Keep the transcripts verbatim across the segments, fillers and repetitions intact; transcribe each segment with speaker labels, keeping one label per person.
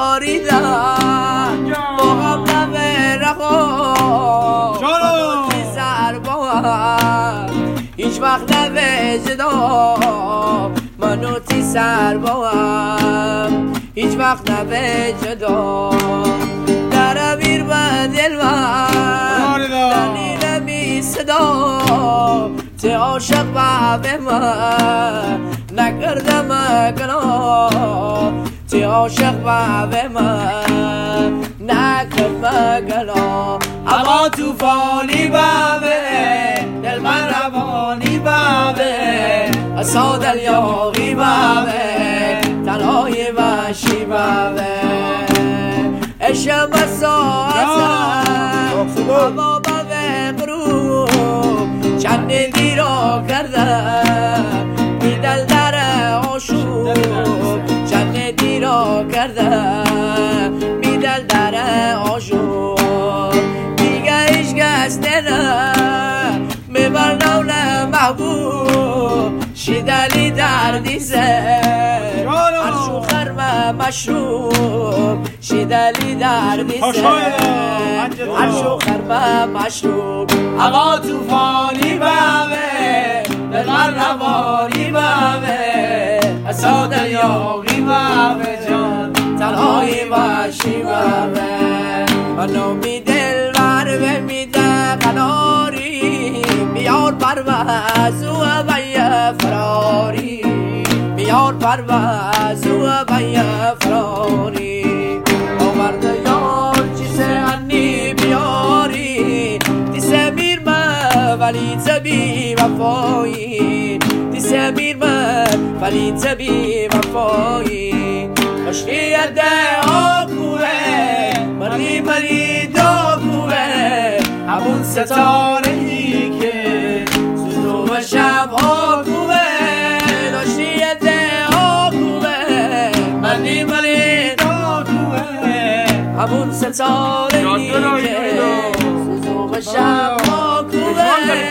Speaker 1: باریدم با هم نمه رخو منو تی سر با هم هیچ وقت نمه جدا منو تی سر با هم هیچ وقت نمه جدا در امیر و دل من دلیل می صدا تی عاشق و به من نکردم گناه تی عاشق و به من نکردم گناه اما توفانی بابه دل من روانی بابه اصا دل یاغی بابه تنهای وحشی بابه عشق مساعدم اما بابه غروب چند دیر را کردم بی دل در آشوب چند دیر را کردم بی دل در آشوب دیگه هیچ کس نه میبر نونه محبوب شیدلی دردی زه عرشو خرم مشروب شیدلی دردی زه عرشو خرم مشروب اما توفانی بامه بغر روانی بامه اصا دریاغی بامه جان تنهای وحشی بامه منو می دل بر میده قناری بیار پرواز و بیا فراری بیار پرواز و بیا فراری آورد یار چیزه انی بیاری دیسه میر من ولی تبی وفایی دیسه میر من ولی تبی وفایی مشکی ده آکوه مردی مری داکوه همون ستاره ای که سوزو و شب آکوه داشتی ده آکوه مردی مری داکوه همون ستاره ای که سوزو و شب آکوه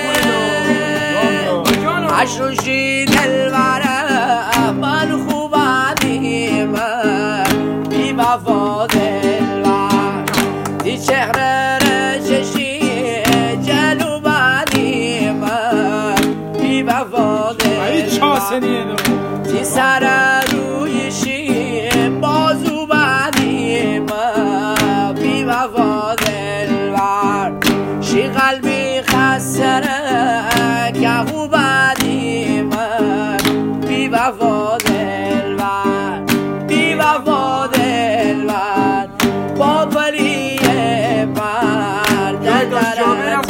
Speaker 1: عشوشی دل برم من خوب عدیم بی وفا دل برم دی چهره رششی جلو بدیم بی وفا دل برم دی سر رویشی بازو بدیم بی وفا دل برم شی قلبی خسره که خوب بدیم بی وفا دل برم بی وفا دل برم با پری پر در درم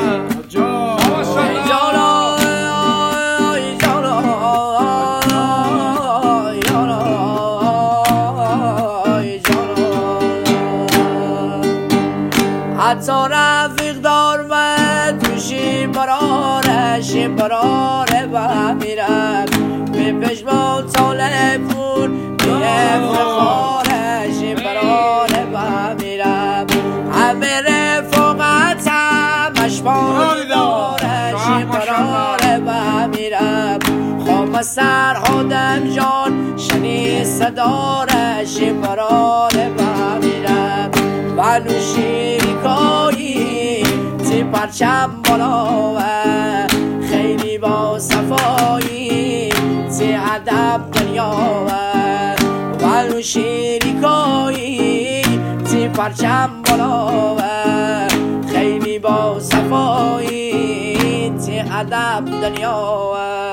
Speaker 1: حتی رفیق دار من توشی برارش براره و میرم به پشمان طالب پور به افتخارش براره و میرم همه رفاقتم اشبار دارش براره و میرم خواب سر آدم جان شنی صدارش براره و میرم و نوشیکایی تی پرچم بالا و خیلی با صفایی تی ادب دنیا و نوشیکایی تی پرچم بالا و خیلی با صفایی تی ادب دنیا